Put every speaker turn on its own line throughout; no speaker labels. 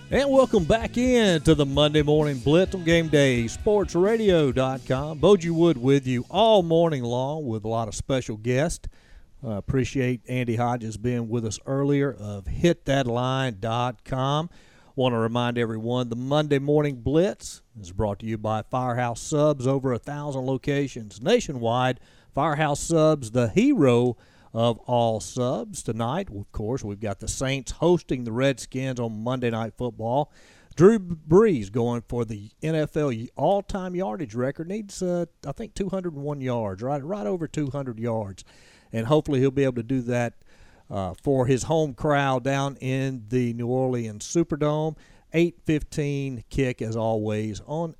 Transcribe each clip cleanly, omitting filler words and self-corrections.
And welcome back in to the Monday Morning Blitz on Game Day SportsRadio.com. Boji Wood with you all morning long with a lot of special guests. Appreciate Andy Hodges being with us earlier of HitThatLine.com. Want to remind everyone the Monday Morning Blitz is brought to you by Firehouse Subs, over 1,000 locations nationwide. Firehouse Subs, the hero of all subs. Tonight, of course, we've got the Saints hosting the Redskins on Monday Night Football. Drew Brees going for the NFL all-time yardage record. Needs, I think, 201 yards, right over 200 yards. And hopefully he'll be able to do that for his home crowd down in the New Orleans Superdome. 8:15 kick, as always, on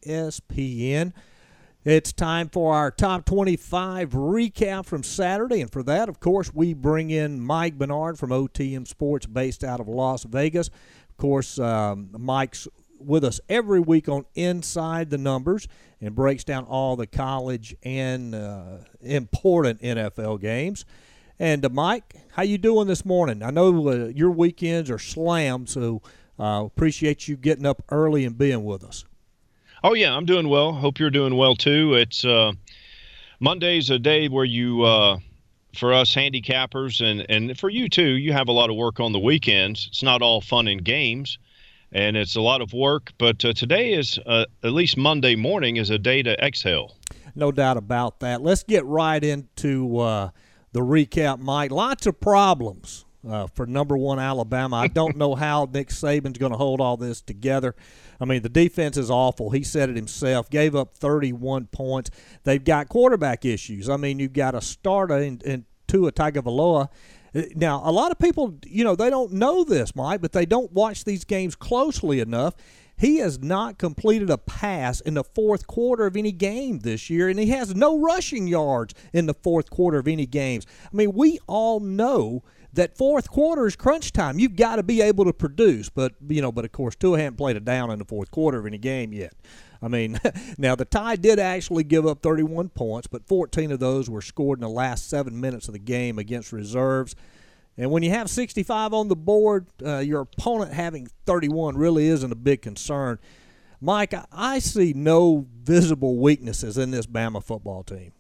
ESPN. It's time for our top 25 recap from Saturday, and for that, of course, we bring in Mike Bernard from OTM Sports based out of Las Vegas. Of course, Mike's with us every week on Inside the Numbers and breaks down all the college and important NFL games. And Mike, how you doing this morning? I know your weekends are slammed, so appreciate you getting up early and being with us.
Oh, yeah, I'm doing well. Hope you're doing well, too. It's Monday's a day where you, for us handicappers, and for you, too, you have a lot of work on the weekends. It's not all fun and games, and it's a lot of work. But today is, at least Monday morning, is a day to exhale.
No doubt about that. Let's get right into the recap, Mike. Lots of problems for number one Alabama. I don't know how Nick Saban's going to hold all this together. I mean, the defense is awful. He said it himself. Gave up 31 points. They've got quarterback issues. I mean, you've got a starter in Tua Tagovailoa. Now, a lot of people, they don't know this, Mike, but they don't watch these games closely enough. He has not completed a pass in the fourth quarter of any game this year, and he has no rushing yards in the fourth quarter of any games. I mean, we all know that fourth quarter is crunch time. You've got to be able to produce. But of course, Tua hadn't played a down in the fourth quarter of any game yet. I mean, now the Tide did actually give up 31 points, but 14 of those were scored in the last 7 minutes of the game against reserves. And when you have 65 on the board, your opponent having 31 really isn't a big concern. Mike, I see no visible weaknesses in this Bama football team.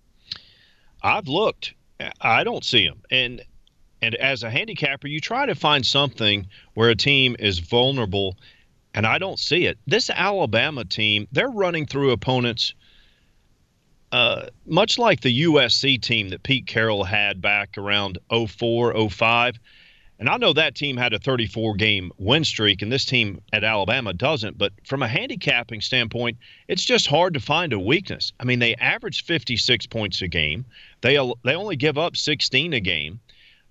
I've looked. I don't see them. And as a handicapper, you try to find something where a team is vulnerable, and I don't see it. This Alabama team, they're running through opponents much like the USC team that Pete Carroll had back around 04, 05. And I know that team had a 34-game win streak, and this team at Alabama doesn't. But from a handicapping standpoint, it's just hard to find a weakness. I mean, they average 56 points a game. They only give up 16 a game.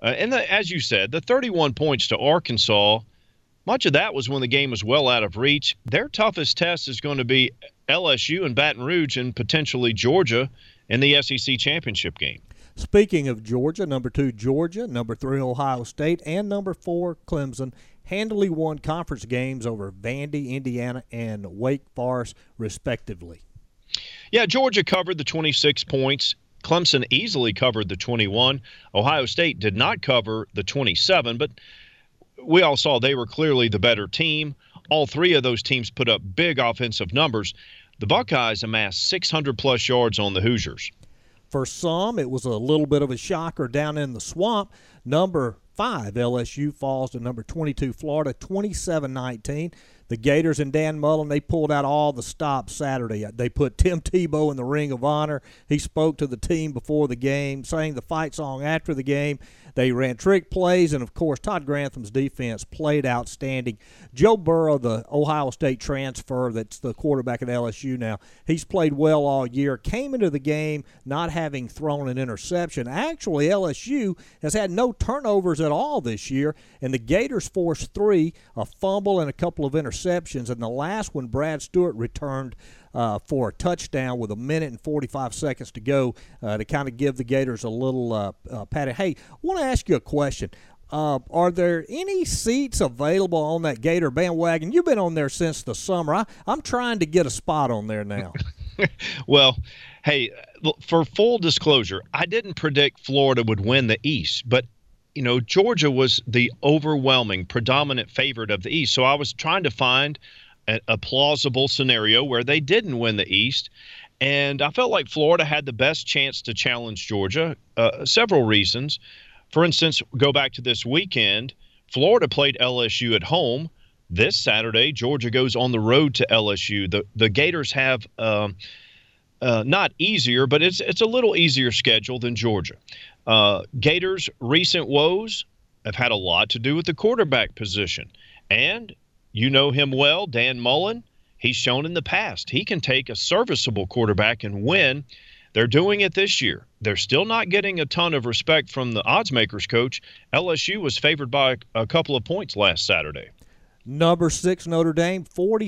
As you said, the 31 points to Arkansas, much of that was when the game was well out of reach. Their toughest test is going to be LSU and Baton Rouge and potentially Georgia in the SEC championship game.
Speaking of Georgia, number 2 Georgia, number 3 Ohio State, and number 4 Clemson handily won conference games over Vandy, Indiana, and Wake Forest, respectively.
Yeah, Georgia covered the 26 points. Clemson easily covered the 21. Ohio State did not cover the 27, but we all saw they were clearly the better team. All three of those teams put up big offensive numbers. The Buckeyes amassed 600-plus yards on the Hoosiers.
For some, it was a little bit of a shocker down in the swamp. Number 5 LSU falls to number 22 Florida, 27-19. The Gators and Dan Mullen, they pulled out all the stops Saturday. They put Tim Tebow in the Ring of Honor. He spoke to the team before the game, sang the fight song after the game. They ran trick plays, and, of course, Todd Grantham's defense played outstanding. Joe Burrow, the Ohio State transfer that's the quarterback at LSU now, he's played well all year, came into the game not having thrown an interception. Actually, LSU has had no turnovers at all this year, and the Gators forced 3, a fumble and a couple of interceptions, and the last one, Brad Stewart returned for a touchdown with 1 minute and 45 seconds to go to kind of give the Gators a little pat. Hey, I want to ask you a question. Are there any seats available on that Gator bandwagon? You've been on there since the summer. I'm trying to get a spot on there now.
Well, hey, for full disclosure, I didn't predict Florida would win the East, but Georgia was the overwhelming, predominant favorite of the East. So I was trying to find a plausible scenario where they didn't win the East. And I felt like Florida had the best chance to challenge Georgia. Several reasons. For instance, go back to this weekend. Florida played LSU at home. This Saturday, Georgia goes on the road to LSU. The Gators have not easier, but it's a little easier schedule than Georgia. Gators' recent woes have had a lot to do with the quarterback position. And you know him well, Dan Mullen. He's shown in the past he can take a serviceable quarterback and win. They're doing it this year. They're still not getting a ton of respect from the odds makers coach. LSU was favored by a couple of points last Saturday.
Number 6, Notre Dame,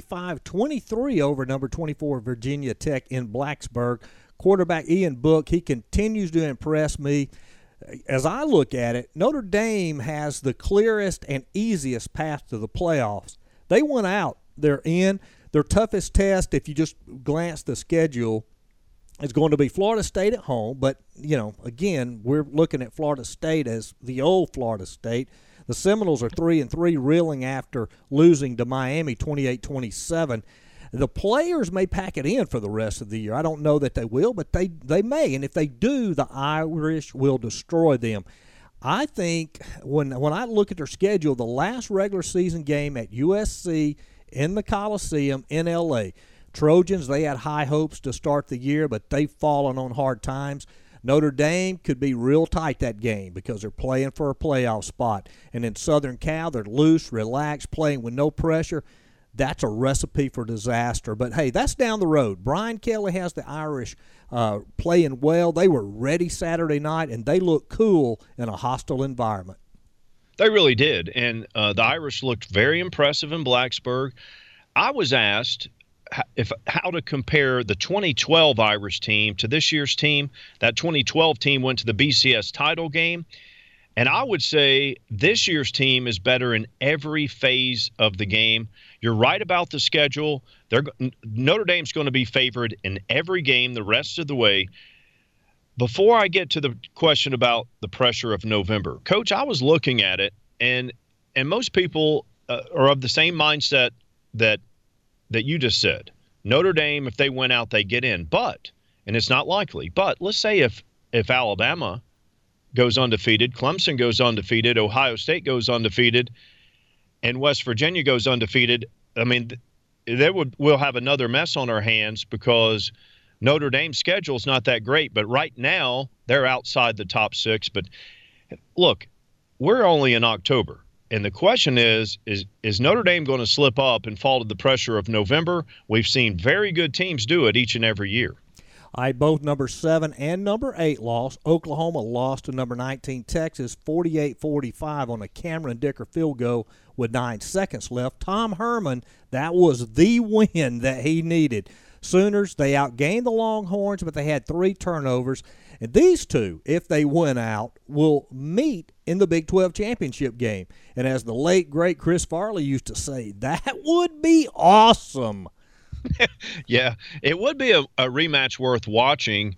45-23 over number 24, Virginia Tech in Blacksburg. Quarterback Ian Book, he continues to impress me. As I look at it, Notre Dame has the clearest and easiest path to the playoffs. They went out. They're in. Their toughest test, if you just glance the schedule, is going to be Florida State at home. But, again, we're looking at Florida State as the old Florida State. The Seminoles are 3-3, reeling after losing to Miami 28-27. The players may pack it in for the rest of the year. I don't know that they will, but they may. And if they do, the Irish will destroy them. I think when I look at their schedule, the last regular season game at USC in the Coliseum in L.A., Trojans, they had high hopes to start the year, but they've fallen on hard times. Notre Dame could be real tight that game because they're playing for a playoff spot. And in Southern Cal, they're loose, relaxed, playing with no pressure. That's a recipe for disaster. But, hey, that's down the road. Brian Kelly has the Irish playing well. They were ready Saturday night, and they look cool in a hostile environment.
They really did. And the Irish looked very impressive in Blacksburg. I was asked how to compare the 2012 Irish team to this year's team. That 2012 team went to the BCS title game. And I would say this year's team is better in every phase of the game. You're right about the schedule. Notre Dame's going to be favored in every game the rest of the way. Before I get to the question about the pressure of November, Coach, I was looking at it, and most people are of the same mindset that you just said. Notre Dame, if they win out, they get in. But, and it's not likely, but let's say if Alabama goes undefeated, Clemson goes undefeated, Ohio State goes undefeated, and West Virginia goes undefeated, I mean, we'll have another mess on our hands because Notre Dame's schedule is not that great. But right now, they're outside the top 6. But look, we're only in October. And the question is Notre Dame going to slip up and fall to the pressure of November? We've seen very good teams do it each and every year.
Both number 7 and number 8 lost. Oklahoma lost to number 19 Texas 48-45 on a Cameron Dicker field goal with 9 seconds left. Tom Herman, that was the win that he needed. Sooners, they outgained the Longhorns, but they had 3 turnovers. And these two, if they win out, will meet in the Big 12 championship game. And as the late, great Chris Farley used to say, that would be awesome.
Yeah, it would be a rematch worth watching.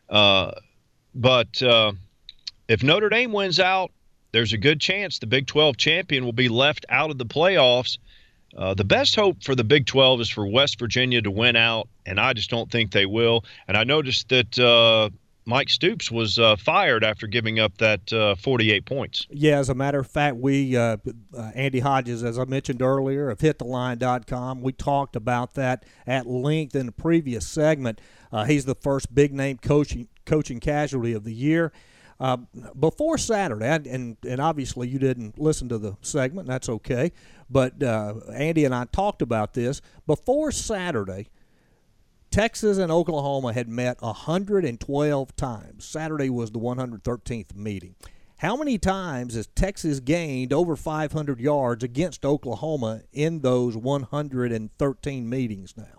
But if Notre Dame wins out, there's a good chance the Big 12 champion will be left out of the playoffs. The best hope for the Big 12 is for West Virginia to win out, and I just don't think they will. And I noticed that Mike Stoops was fired after giving up that 48 points.
Yeah, as a matter of fact, we Andy Hodges, as I mentioned earlier, of HitTheLine.com, we talked about that at length in the previous segment. He's the first big-name coaching casualty of the year. Before Saturday, and obviously you didn't listen to the segment, and that's okay, but Andy and I talked about this. Before Saturday, Texas and Oklahoma had met 112 times. Saturday was the 113th meeting. How many times has Texas gained over 500 yards against Oklahoma in those 113 meetings now?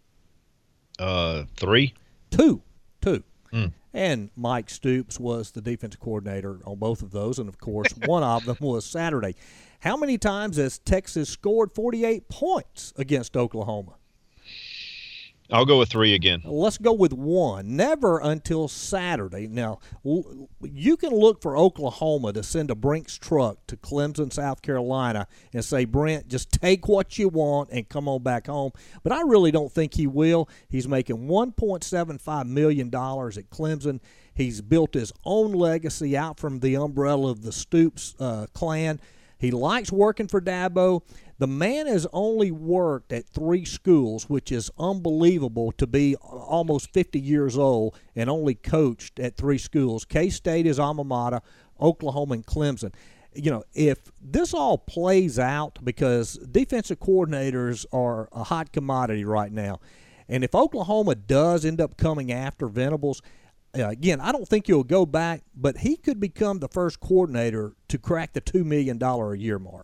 3?
2. And Mike Stoops was the defensive coordinator on both of those, and, of course, one of them was Saturday. How many times has Texas scored 48 points against Oklahoma?
I'll go with 3 again.
Let's go with 1. Never until Saturday. Now, you can look for Oklahoma to send a Brinks truck to Clemson, South Carolina, and say, Brent, just take what you want and come on back home. But I really don't think he will. He's making $1.75 million at Clemson. He's built his own legacy out from the umbrella of the Stoops clan. He likes working for Dabo. The man has only worked at 3 schools, which is unbelievable to be almost 50 years old and only coached at 3 schools. K-State is alma mater, Oklahoma and Clemson. You know, if this all plays out, because defensive coordinators are a hot commodity right now, and if Oklahoma does end up coming after Venables, again, I don't think he'll go back, but he could become the first coordinator to crack the $2 million a year mark.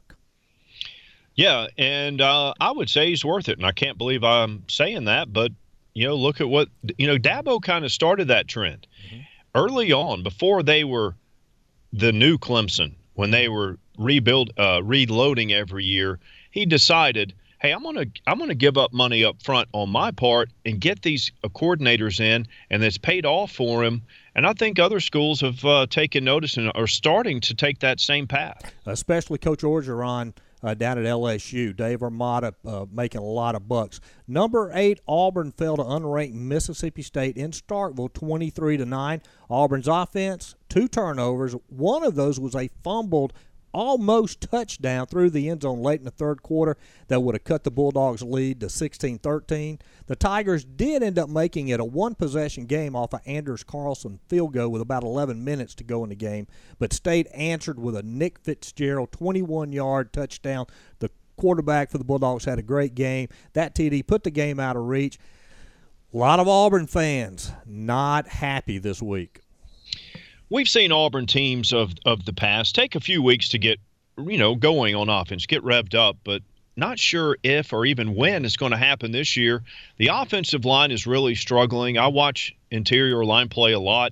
Yeah, and I would say he's worth it, and I can't believe I'm saying that, but, look at what – Dabo kind of started that trend. Mm-hmm. Early on, before they were the new Clemson, when they were reloading every year, he decided, hey, I'm gonna give up money up front on my part and get these coordinators in, and it's paid off for him. And I think other schools have taken notice and are starting to take that same path.
Especially Coach Orgeron down at LSU. Dave Armada making a lot of bucks. Number 8, Auburn fell to unranked Mississippi State in Starkville, 23-9. Auburn's offense, 2 turnovers. One of those was a fumbled almost touchdown through the end zone late in the third quarter that would have cut the Bulldogs' lead to 16-13. The Tigers did end up making it a 1-possession game off of Anders Carlson field goal with about 11 minutes to go in the game, but State answered with a Nick Fitzgerald 21-yard touchdown. The quarterback for the Bulldogs had a great game. That TD put the game out of reach. A lot of Auburn fans not happy this week.
We've seen Auburn teams of the past take a few weeks to get, going on offense, get revved up, but not sure if or even when it's going to happen this year. The offensive line is really struggling. I watch interior line play a lot,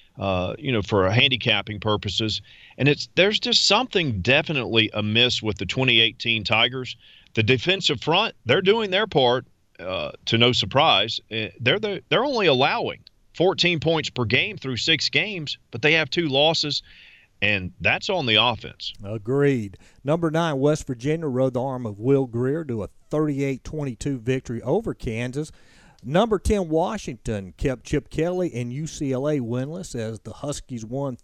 for handicapping purposes, and there's just something definitely amiss with the 2018 Tigers. The defensive front, they're doing their part, to no surprise. They're only allowing 14 points per game through 6 games, but they have 2 losses, and that's on the offense.
Agreed. Number 9, West Virginia rode the arm of Will Grier to a 38-22 victory over Kansas. Number 10, Washington kept Chip Kelly and UCLA winless as the Huskies won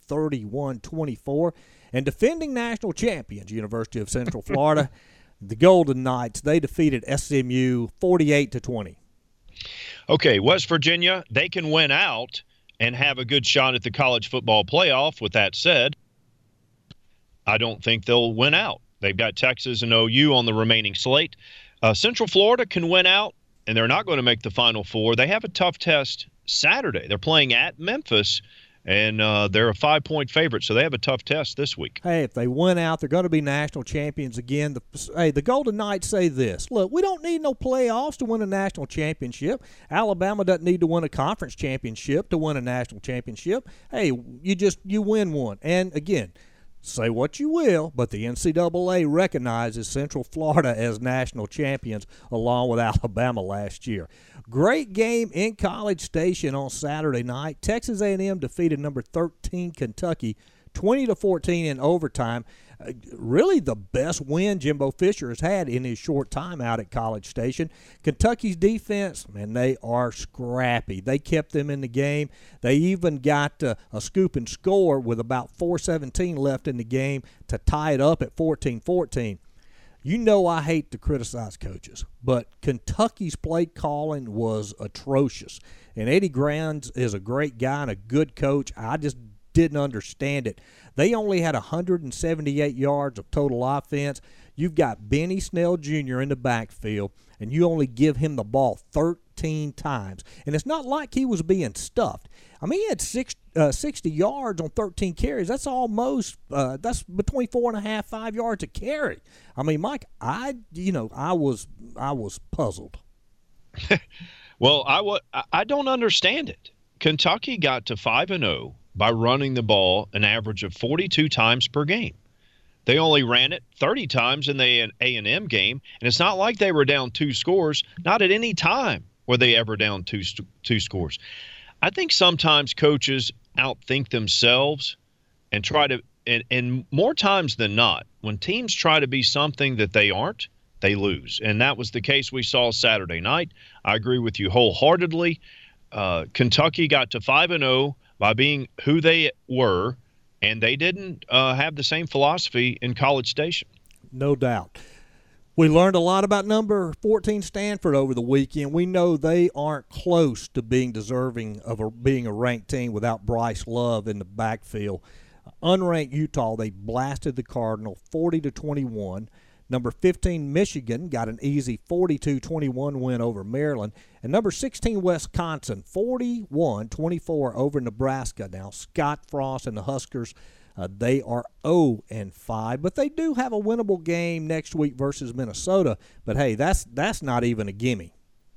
31-24. And defending national champions, University of Central Florida, the Golden Knights, they defeated SMU 48-20.
Okay, West Virginia, they can win out and have a good shot at the college football playoff. With that said, I don't think they'll win out. They've got Texas and OU on the remaining slate. Central Florida can win out, and they're not going to make the Final Four. They have a tough test Saturday. They're playing at Memphis, and they're a 5-point favorite, so they have a tough test this week.
Hey, if they win out, they're going to be national champions again. The Golden Knights say this. Look, we don't need no playoffs to win a national championship. Alabama doesn't need to win a conference championship to win a national championship. Hey, you win one. And, again, say what you will, but the NCAA recognizes Central Florida as national champions along with Alabama last year. Great game in College Station on Saturday night. Texas A&M defeated number 13 Kentucky 20-14 in overtime. Really the best win Jimbo Fisher has had in his short time out at College Station. Kentucky's defense, man, they are scrappy. They kept them in the game. They even got a scoop and score with about 4:17 left in the game to tie it up at 14-14. You know I hate to criticize coaches, but Kentucky's play calling was atrocious. And Eddie Grounds is a great guy and a good coach. I just didn't understand it. They only had 178 yards of total offense. You've got Benny Snell Jr. in the backfield, and you only give him the ball 13 times. And it's not like he was being stuffed. I mean, he had 60 yards on 13 carries. That's almost that's between 4.5, 5 yards a carry. I mean, Mike, I was puzzled.
Well, I don't understand it. Kentucky got to 5-0 by running the ball an average of 42 times per game. They only ran it 30 times in the A&M game, and it's not like they were down 2 scores. Not at any time were they ever down two scores. I think sometimes coaches outthink themselves and try to, and more times than not, when teams try to be something that they aren't, they lose. And that was the case we saw Saturday night. I agree with you wholeheartedly. Kentucky got to 5-0 by being who they were, and they didn't have the same philosophy in College Station.
No doubt. We learned a lot about number 14 Stanford over the weekend. We know they aren't close to being deserving of being a ranked team without Bryce Love in the backfield. Unranked Utah, they blasted the Cardinal 40-21. Number 15 Michigan got an easy 42-21 win over Maryland. And number 16 Wisconsin 41-24 over Nebraska. Now Scott Frost and the Huskers, they are 0-5, but they do have a winnable game next week versus Minnesota. But, hey, that's not even a gimme.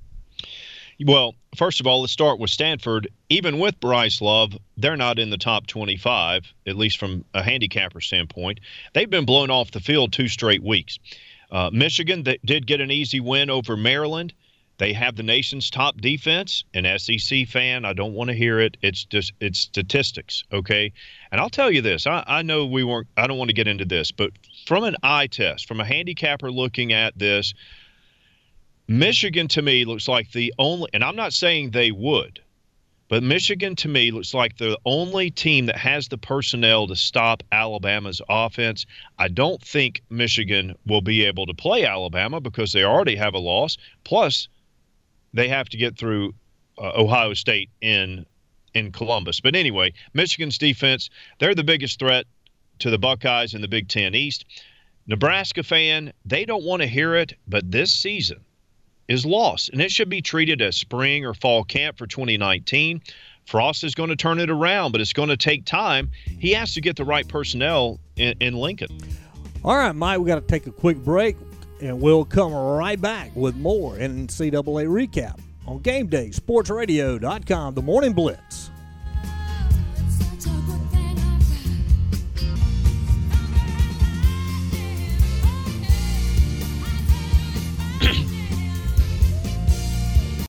Well, first of all, let's start with Stanford. Even with Bryce Love, they're not in the top 25, at least from a handicapper standpoint. They've been blown off the field 2 straight weeks. Michigan did get an easy win over Maryland. They have the nation's top defense. An SEC fan, I don't want to hear it. It's statistics, okay? And I'll tell you this. I know I don't want to get into this, but from an eye test, from a handicapper looking at this, Michigan to me looks like the only, and I'm not saying they would, but Michigan to me looks like the only team that has the personnel to stop Alabama's offense. I don't think Michigan will be able to play Alabama because they already have a loss. Plus, they have to get through Ohio State in Columbus. But anyway, Michigan's defense, they're the biggest threat to the Buckeyes in the Big Ten East. Nebraska fan, they don't want to hear it, but this season is lost, and it should be treated as spring or fall camp for 2019. Frost is going to turn it around, but it's going to take time. He has to get the right personnel in Lincoln.
All right, Mike, we got to take a quick break, and we'll come right back with more NCAA recap on GameDaySportsRadio.com, The Morning Blitz.